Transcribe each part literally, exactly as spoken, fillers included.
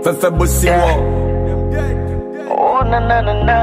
Fefe Busi yeah. Oh na na na na.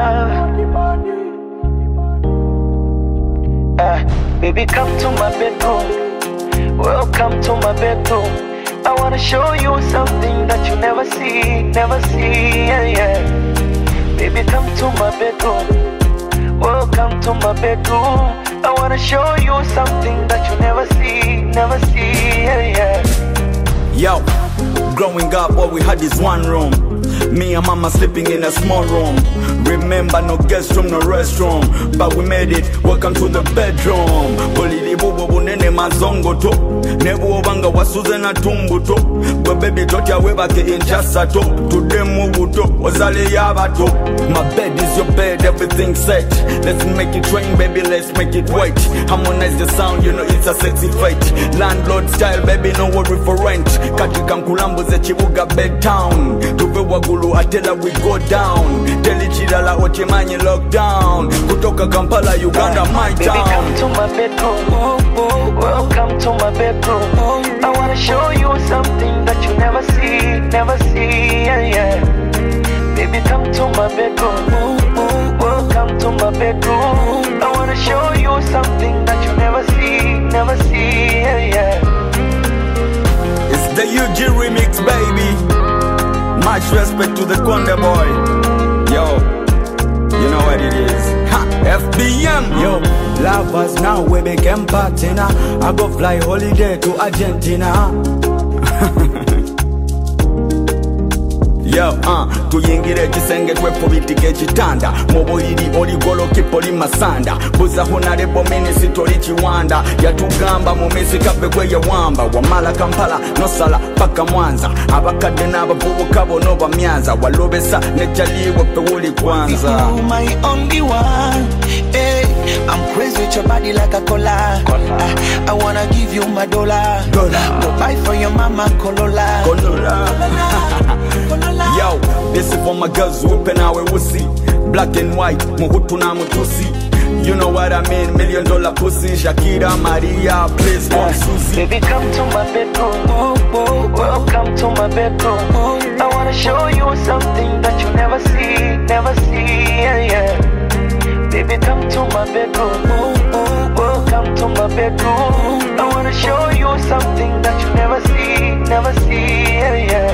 Uh, baby, come to my bedroom. Welcome to my bedroom. I wanna show you something that you never see, never see, yeah, yeah. Baby, come to my bedroom. Welcome to my bedroom. I wanna show you something that you never see, never see, yeah, yeah. Yo, growing up all we had is one room. Me and mama sleeping in a small room. Remember, no guest room, no restroom, but we made it. Welcome to the bedroom. Bolili bubu bunene mazongo to. Nebu obanga wasuze na tumbu to. Gwe baby doti aweba ke inchasa to. Today mubu to, ozale yaba to. My bed is your bed, everything set. Let's make it rain, baby, let's make it wait. Harmonize the sound, you know it's a sexy fate. Landlord style, baby, no worry for rent. Katika mkulambo ze chibuga bed town. Tuve wagulu atela we go down. Teli chidala ochimanyi lockdown. Kutoka Kampala, Uganda, my Baby, town. come to my bedroom. Oh, oh, welcome to my bedroom. Oh, I wanna show you something that you never see, never see, yeah, yeah. Baby, come to my bedroom. Oh, oh, welcome to my bedroom. I wanna show you something that you never see, never see, yeah, yeah. It's the U G remix, baby. Much respect to the Konde boy. Yo, you know what it is. Ha, F B M. Yo, lovers now we became partner. I go fly holiday to Argentina. Yo, uh, tuyingire kisenge twepo bitike chitanda. Moboyidi oli golo kipoli masanda. Buza honare bomini sitori chiwanda. Yatugamba mumisi kape kwe ya wamba. Wamala Kampala, nosala, paka Mwanza. Abakade n'abavubu kabo no bamyanza. Walobesa nechaliwe pewuli kwanza. You my only one. Hey, I'm crazy with your body like a cola. cola. I, I wanna give you my dollar. Dollar. Go buy for your mama Corolla. Corolla. Yo, this is for my girls whooping our wussy. Black and white, muhutu na mutusi. You know what I mean, million dollar pussy. Shakira, Maria, please for Susie. Baby, come to my bedroom. Oh, oh, welcome to my bedroom. Oh, I wanna show you something that you never see, never see, yeah, yeah. Baby, come to my bedroom. Oh, oh, welcome to my bedroom. I wanna show you something that you never see, never see, yeah, yeah.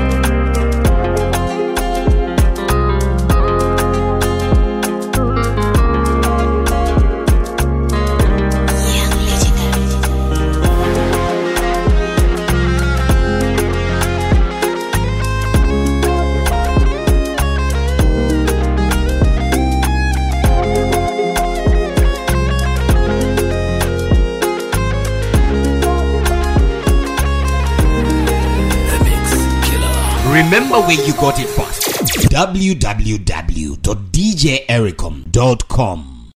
Remember where you got it first. w w w dot d j ericom dot com